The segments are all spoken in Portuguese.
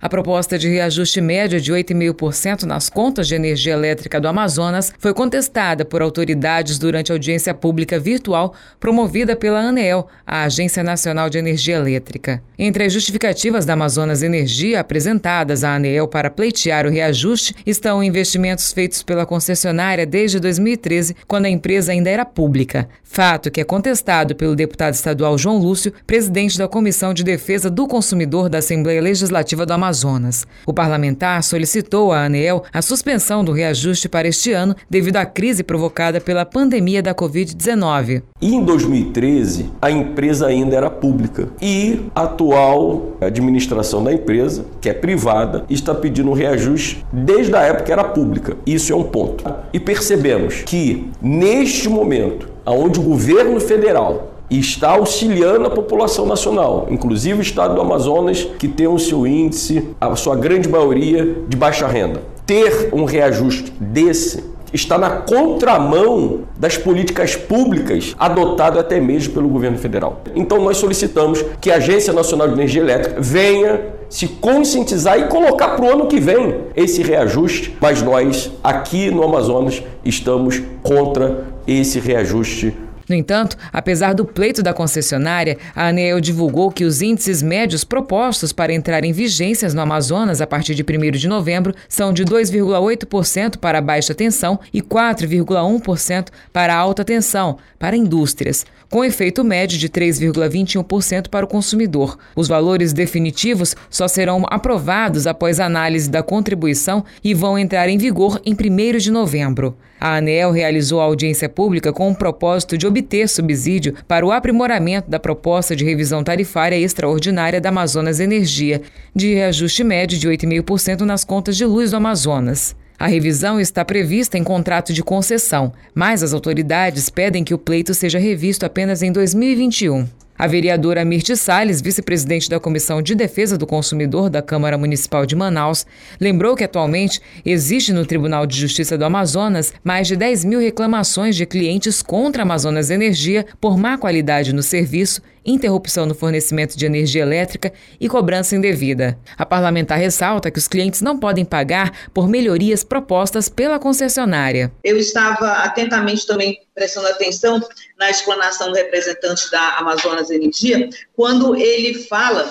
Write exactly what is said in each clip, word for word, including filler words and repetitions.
A proposta de reajuste médio de oito vírgula cinco por cento nas contas de energia elétrica do Amazonas foi contestada por autoridades durante a audiência pública virtual promovida pela ANEEL, a Agência Nacional de Energia Elétrica. Entre as justificativas da Amazonas Energia apresentadas à ANEEL para pleitear o reajuste estão investimentos feitos pela concessionária desde dois mil e treze, quando a empresa ainda era pública. Fato que é contestado pelo deputado estadual João Lúcio, presidente da Comissão de Defesa do Consumidor da Assembleia Legislativa do Amazonas. O parlamentar solicitou à ANEEL a suspensão do reajuste para este ano devido à crise provocada pela pandemia da covid dezenove. E em dois mil e treze, a empresa ainda era pública e a atual administração da empresa, que é privada, está pedindo um reajuste desde a época que era pública. Isso é um ponto. E percebemos que, neste momento, onde o governo federal está auxiliando a população nacional, inclusive o estado do Amazonas, que tem o seu índice, a sua grande maioria, de baixa renda. Ter um reajuste desse está na contramão das políticas públicas adotadas até mesmo pelo governo federal. Então nós solicitamos que a Agência Nacional de Energia Elétrica venha se conscientizar e colocar para o ano que vem esse reajuste, mas nós aqui no Amazonas estamos contra esse reajuste. No entanto, apesar do pleito da concessionária, a ANEEL divulgou que os índices médios propostos para entrar em vigências no Amazonas a partir de primeiro de novembro são de dois vírgula oito por cento para a baixa tensão e quatro vírgula um por cento para a alta tensão, para indústrias, com efeito médio de três vírgula vinte e um por cento para o consumidor. Os valores definitivos só serão aprovados após a análise da contribuição e vão entrar em vigor em primeiro de novembro. A ANEEL realizou a audiência pública com o propósito de obter subsídio para o aprimoramento da proposta de revisão tarifária extraordinária da Amazonas Energia, de reajuste médio de oito vírgula cinco por cento nas contas de luz do Amazonas. A revisão está prevista em contrato de concessão, mas as autoridades pedem que o pleito seja revisto apenas em dois mil e vinte e um. A vereadora Mirti Salles, vice-presidente da Comissão de Defesa do Consumidor da Câmara Municipal de Manaus, lembrou que atualmente existe no Tribunal de Justiça do Amazonas mais de dez mil reclamações de clientes contra a Amazonas Energia por má qualidade no serviço, interrupção no fornecimento de energia elétrica e cobrança indevida. A parlamentar ressalta que os clientes não podem pagar por melhorias propostas pela concessionária. Eu estava atentamente também prestando atenção na explanação do representante da Amazonas Energia, quando ele fala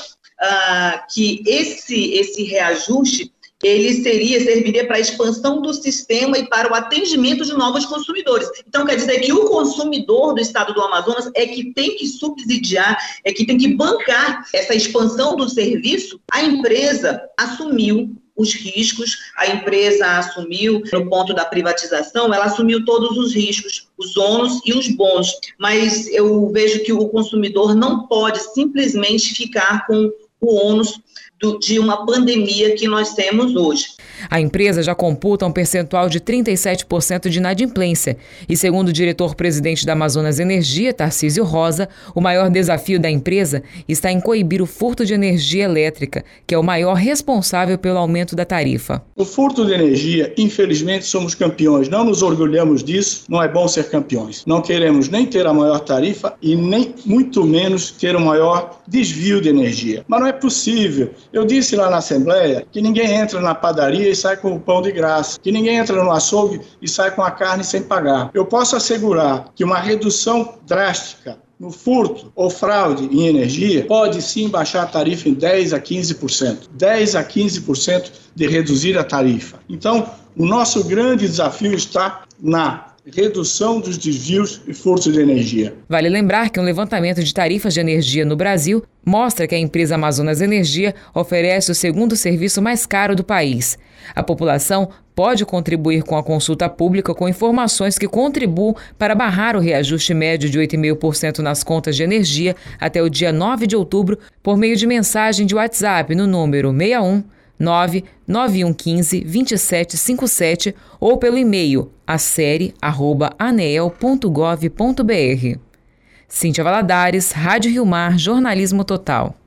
uh, que esse, esse reajuste ele seria, serviria para a expansão do sistema e para o atendimento de novos consumidores. Então, quer dizer que o consumidor do estado do Amazonas é que tem que subsidiar, é que tem que bancar essa expansão do serviço. A empresa assumiu os riscos, a empresa assumiu, no ponto da privatização, ela assumiu todos os riscos, os ônus e os bônus, mas eu vejo que o consumidor não pode simplesmente ficar com o ônus do, de uma pandemia que nós temos hoje. A empresa já computa um percentual de trinta e sete por cento de inadimplência e, segundo o diretor-presidente da Amazonas Energia, Tarcísio Rosa, o maior desafio da empresa está em coibir o furto de energia elétrica, que é o maior responsável pelo aumento da tarifa. O furto de energia, infelizmente, somos campeões. Não nos orgulhamos disso, não é bom ser campeões. Não queremos nem ter a maior tarifa e nem muito menos ter o maior desvio de energia. Mas não é possível. Eu disse lá na Assembleia que ninguém entra na padaria e sai com o pão de graça, que ninguém entra no açougue e sai com a carne sem pagar. Eu posso assegurar que uma redução drástica no furto ou fraude em energia pode sim baixar a tarifa em dez a quinze por cento. dez a quinze por cento de reduzir a tarifa. Então, o nosso grande desafio está na redução dos desvios e furtos de energia. Vale lembrar que um levantamento de tarifas de energia no Brasil mostra que a empresa Amazonas Energia oferece o segundo serviço mais caro do país. A população pode contribuir com a consulta pública com informações que contribuam para barrar o reajuste médio de oito vírgula cinco por cento nas contas de energia até o dia nove de outubro por meio de mensagem de WhatsApp no número seis um nove nove um um cinco dois sete cinco sete ou pelo e-mail acere arroba aneel ponto gov ponto br. Cíntia Valadares, Rádio Rio Mar, Jornalismo Total.